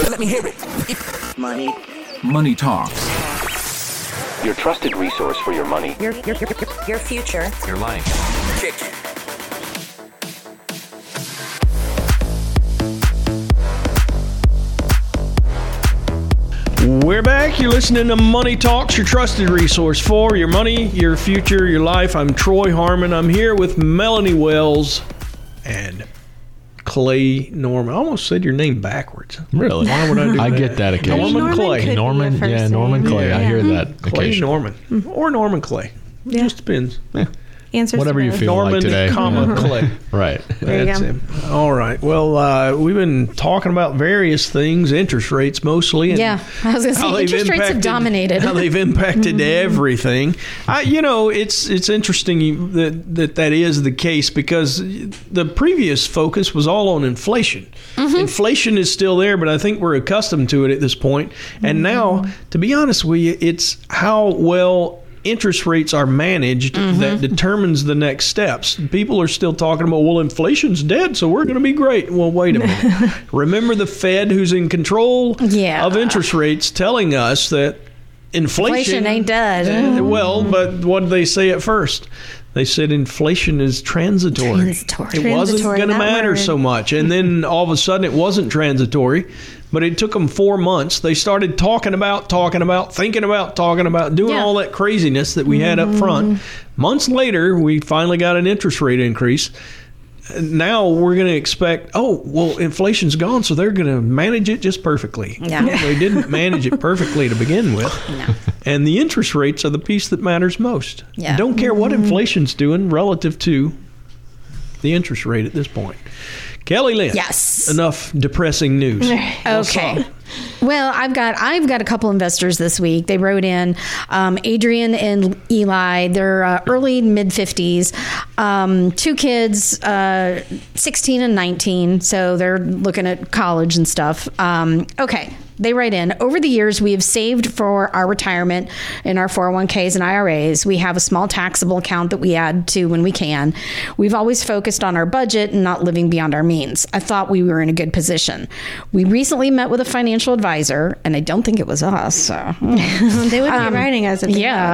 Let me hear it. Money Talks. Your trusted resource for your money. Your future. Your life. Kick it. We're back. You're listening to Money Talks, your trusted resource for your money, your future, your life. I'm Troy Harmon. I'm here with Melanie Wells and Clay Norman. I almost said your name backwards. Really? Why would I do that? I get that occasionally. Norman Clay. Norman Clay. Yeah. I hear that Clay occasionally. Norman. Or Norman Clay. Yeah. Just depends. Yeah. Answers Whatever to you both. feel Norman, like today. comma, Clay. Right. There you That's go. him. All right. Well, we've been talking about various things, interest rates mostly. And Yeah, I was going to how say they've interest rates have dominated. How they've impacted everything. It's interesting that is the case because the previous focus was all on inflation. Inflation is still there, but I think we're accustomed to it at this point. And now, to be honest with you, it's how well interest rates are managed that determines the next steps. People are still talking about, well, inflation's dead, so we're going to be great. Well, wait a minute. Remember the Fed, who's in control of interest rates, telling us that inflation ain't dead. But what did they say at first? They said inflation is transitory. It wasn't going to matter so much. And then all of a sudden it wasn't transitory. But it took them 4 months. They started talking about, thinking about, doing all that craziness that we had up front. Months later, we finally got an interest rate increase. Now we're going to expect, inflation's gone, so they're going to manage it just perfectly. Yeah. Well, they didn't manage it perfectly to begin with. No. And the interest rates are the piece that matters most. Yeah. Don't care what inflation's doing relative to the interest rate at this point. Kelly Lynn. Yes. Enough depressing news. Okay. Well, I've got a couple investors this week. They wrote in Adrian and Eli. They're early mid-50s. 2 kids, 16 and 19. So they're looking at college and stuff. Okay. They write in, over the years, we have saved for our retirement in our 401ks and IRAs. We have a small taxable account that we add to when we can. We've always focused on our budget and not living beyond our means. I thought we were in a good position. We recently met with a financial advisor, and I don't think it was us. So. They would be writing us.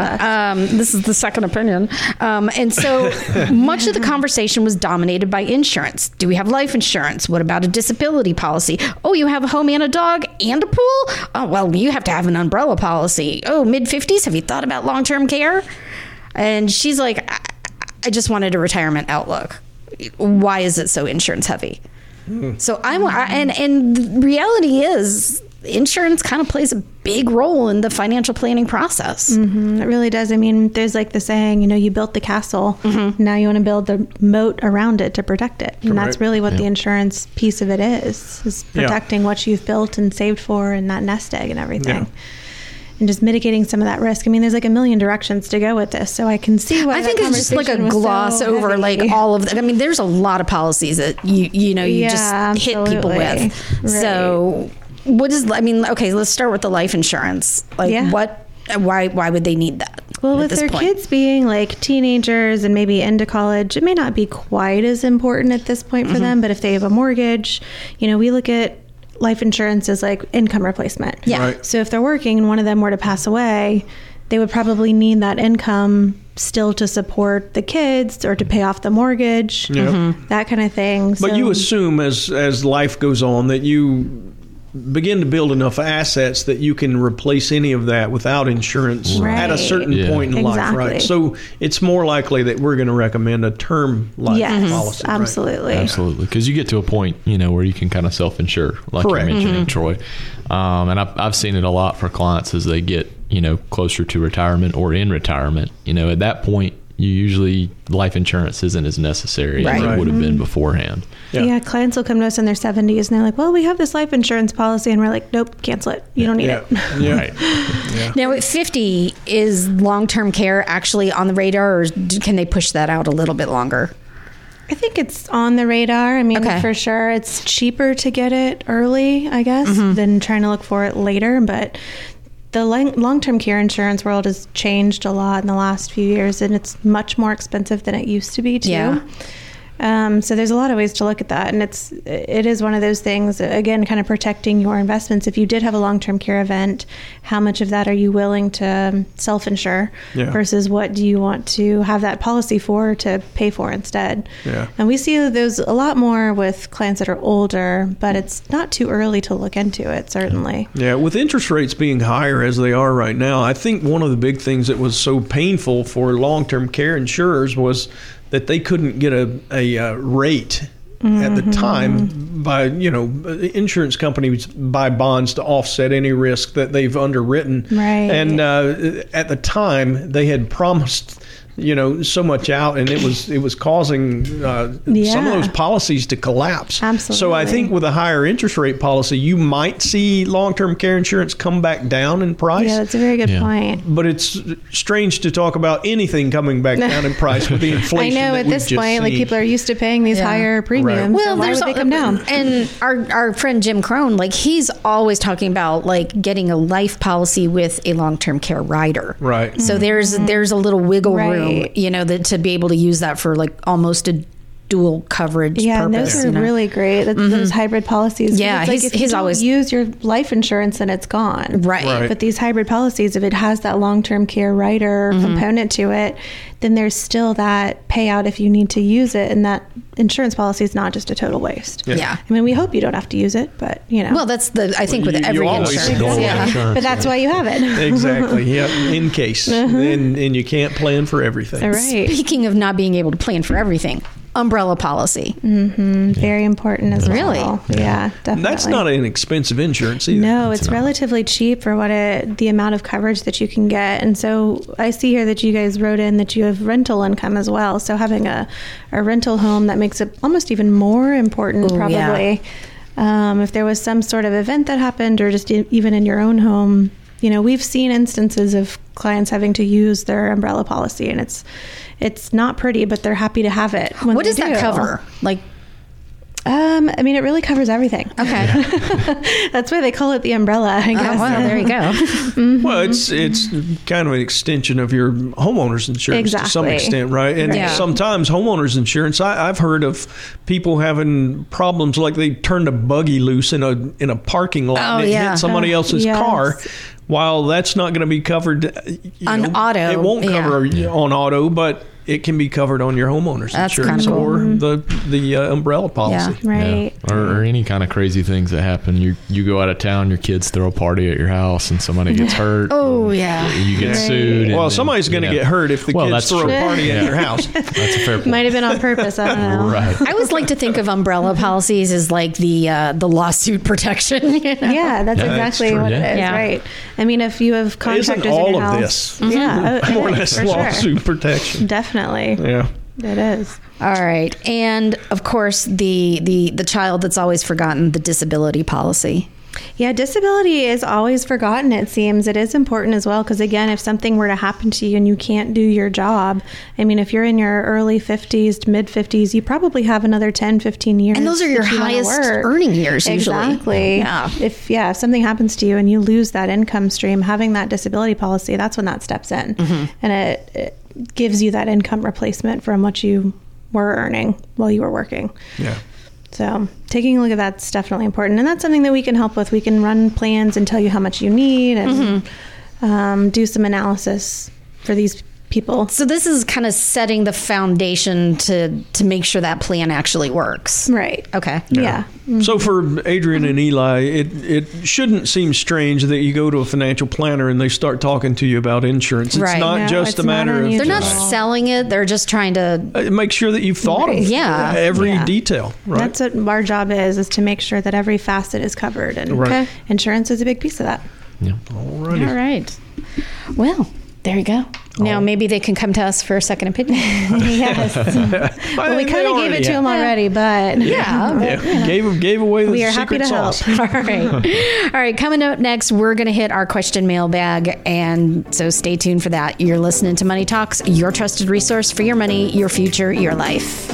This is the second opinion. And so much of the conversation was dominated by insurance. Do we have life insurance? What about a disability policy? Oh, you have a home and a dog and a pool? Oh, well, you have to have an umbrella policy. Oh, mid-50s? Have you thought about long-term care? And she's like, I just wanted a retirement outlook. Why is it so insurance heavy? So and the reality is insurance kind of plays a big role in the financial planning process. It really does. I mean, there's like the saying, you built the castle. Now you want to build the moat around it to protect it. And that's really what the insurance piece of it is protecting what you've built and saved for and that nest egg and everything. Yeah. And just mitigating some of that risk. I mean, there's like a million directions to go with this, so I can see why. I think it's just like a gloss over like all of that. I mean, there's a lot of policies that you just hit people with. Right. So okay, let's start with the life insurance. Why would they need that? Well, with their kids being like teenagers and maybe into college, it may not be quite as important at this point for them. But if they have a mortgage, we look at life insurance as like income replacement. Yeah. Right. So if they're working and one of them were to pass away, they would probably need that income still to support the kids or to pay off the mortgage, that kind of thing. But you assume as life goes on that you begin to build enough assets that you can replace any of that without insurance at a certain point in life, right? So it's more likely that we're going to recommend a term life policy. Absolutely. Right? Absolutely. Because you get to a point, where you can kind of self-insure, like you mentioned, Troy. And I've seen it a lot for clients as they get, closer to retirement or in retirement. At that point, life insurance isn't as necessary as it would have been beforehand. Yeah, clients will come to us in their 70s and they're like, well, we have this life insurance policy. And we're like, nope, cancel it. You don't need it. Yeah. Now, at 50, is long-term care actually on the radar, or can they push that out a little bit longer? I think it's on the radar. I mean, for sure, it's cheaper to get it early, I guess, than trying to look for it later. But the long-term care insurance world has changed a lot in the last few years, and it's much more expensive than it used to be, too. Yeah. So there's a lot of ways to look at that, and it is one of those things, again, kind of protecting your investments. If you did have a long-term care event, how much of that are you willing to self-insure versus what do you want to have that policy for to pay for instead? Yeah. And we see those a lot more with clients that are older, but it's not too early to look into it, certainly. Yeah, with interest rates being higher as they are right now, I think one of the big things that was so painful for long-term care insurers was that they couldn't get a rate at the time by, insurance companies buy bonds to offset any risk that they've underwritten. Right. And at the time, they had promised so much out, and it was causing some of those policies to collapse. Absolutely. So I think with a higher interest rate policy, you might see long-term care insurance come back down in price. Yeah, that's a very good point. But it's strange to talk about anything coming back down in price with the inflation. I know that at this point, like people are used to paying these higher premiums. Well, so why would they come down? And our friend Jim Crone, like he's always talking about like getting a life policy with a long-term care rider. Right. So there's a little wiggle room. That to be able to use that for like almost a dual coverage purpose. And those are really great. Those hybrid policies. Yeah, it's like if you don't use your life insurance, then it's gone. Right. But these hybrid policies, if it has that long-term care rider component to it, then there's still that payout if you need to use it, and that insurance policy is not just a total waste. Yeah. I mean, we hope you don't have to use it, but Well, that's I think with every insurance. But that's why you have it. Exactly. Yeah. In case, and you can't plan for everything. All right. Speaking of not being able to plan for everything, umbrella policy. Very important as well. Really? Yeah, definitely. That's not an expensive insurance either. No, it's relatively cheap for what the amount of coverage that you can get. And so I see here that you guys wrote in that you have rental income as well. So having a rental home, that makes it almost even more important, probably. Yeah. If there was some sort of event that happened, or just even in your own home, we've seen instances of clients having to use their umbrella policy, and it's not pretty, but they're happy to have it. What does that cover? Like, I mean, it really covers everything. Okay. That's why they call it the umbrella, I guess. Well, there you go. Well, it's kind of an extension of your homeowner's insurance to some extent, right? And sometimes homeowner's insurance, I've heard of people having problems like they turned a buggy loose in a parking lot and it hit somebody else's car. While that's not going to be covered on auto, it won't cover on auto, but it can be covered on your homeowner's insurance or the umbrella policy. Yeah, right. Yeah. Or any kind of crazy things that happen. You go out of town, your kids throw a party at your house, and somebody gets hurt. You get sued. Well, somebody's going to get hurt if the kids throw a party at your house. That's a fair point. Might have been on purpose. I don't know. Right. I always like to think of umbrella policies as like the lawsuit protection. Yeah, that's exactly what it is. Right. I mean, if you have contractors in your house, of this more or less lawsuit protection? Definitely. Yeah. It is. All right. And of course, the child that's always forgotten, the disability policy. Yeah, disability is always forgotten, it seems. It is important as well, because again, if something were to happen to you and you can't do your job, I mean, if you're in your early 50s to mid 50s, you probably have another 10, 15 years. And those are your highest earning years usually. Exactly. Yeah. If something happens to you and you lose that income stream, having that disability policy, that's when that steps in. And it gives you that income replacement from what you were earning while you were working. Yeah. So taking a look at that's definitely important. And that's something that we can help with. We can run plans and tell you how much you need and do some analysis for these people. So this is kind of setting the foundation to make sure that plan actually works. Right. Okay. Yeah. So for Adrian and Eli, it shouldn't seem strange that you go to a financial planner and they start talking to you about insurance. It's not just a matter of... They're not selling it. They're just trying to... make sure that you've thought of every detail. Right? That's what our job is to make sure that every facet is covered. And insurance is a big piece of that. Yeah. All right. Well, there you go. Now maybe they can come to us for a second opinion. Yes. Well, we kind of gave it to them already, but gave away the we are happy secret to help. sauce. All right. Coming up next, we're going to hit our question mailbag, and so stay tuned for that. You're listening to Money Talks, your trusted resource for your money, your future, your life.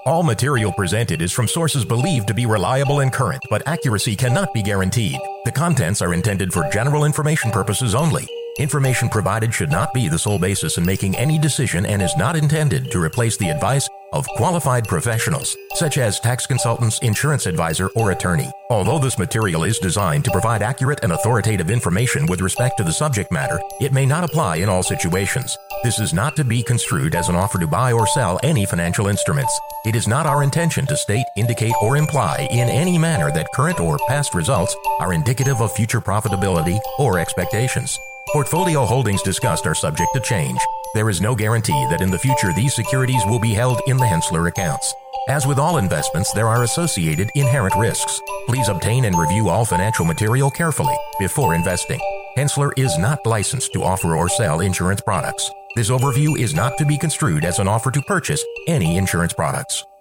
All material presented is from sources believed to be reliable and current, but accuracy cannot be guaranteed. The contents are intended for general information purposes only. Information provided should not be the sole basis in making any decision and is not intended to replace the advice of qualified professionals, such as tax consultants, insurance advisor, or attorney. Although this material is designed to provide accurate and authoritative information with respect to the subject matter, it may not apply in all situations. This is not to be construed as an offer to buy or sell any financial instruments. It is not our intention to state, indicate, or imply in any manner that current or past results are indicative of future profitability or expectations. Portfolio holdings discussed are subject to change. There is no guarantee that in the future these securities will be held in the Henssler accounts. As with all investments, there are associated inherent risks. Please obtain and review all financial material carefully before investing. Henssler is not licensed to offer or sell insurance products. This overview is not to be construed as an offer to purchase any insurance products.